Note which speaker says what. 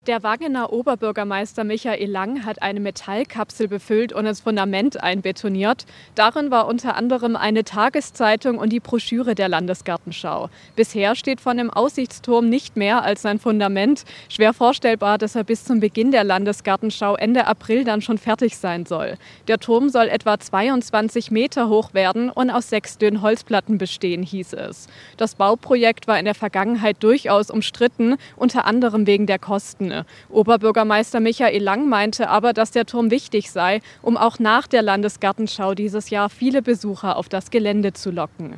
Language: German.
Speaker 1: Der Wangener Oberbürgermeister Michael Lang hat eine Metallkapsel befüllt und ins Fundament einbetoniert. Darin war unter anderem eine Tageszeitung und die Broschüre der Landesgartenschau. Bisher steht von dem Aussichtsturm nicht mehr als sein Fundament. Schwer vorstellbar, dass er bis zum Beginn der Landesgartenschau Ende April dann schon fertig sein soll. Der Turm soll etwa 22 Meter hoch werden und aus 6 dünnen Holzplatten bestehen, hieß es. Das Bauprojekt war in der Vergangenheit durchaus umstritten, unter anderem wegen der Kosten. Oberbürgermeister Michael Lang meinte aber, dass der Turm wichtig sei, um auch nach der Landesgartenschau dieses Jahr viele Besucher auf das Gelände zu locken.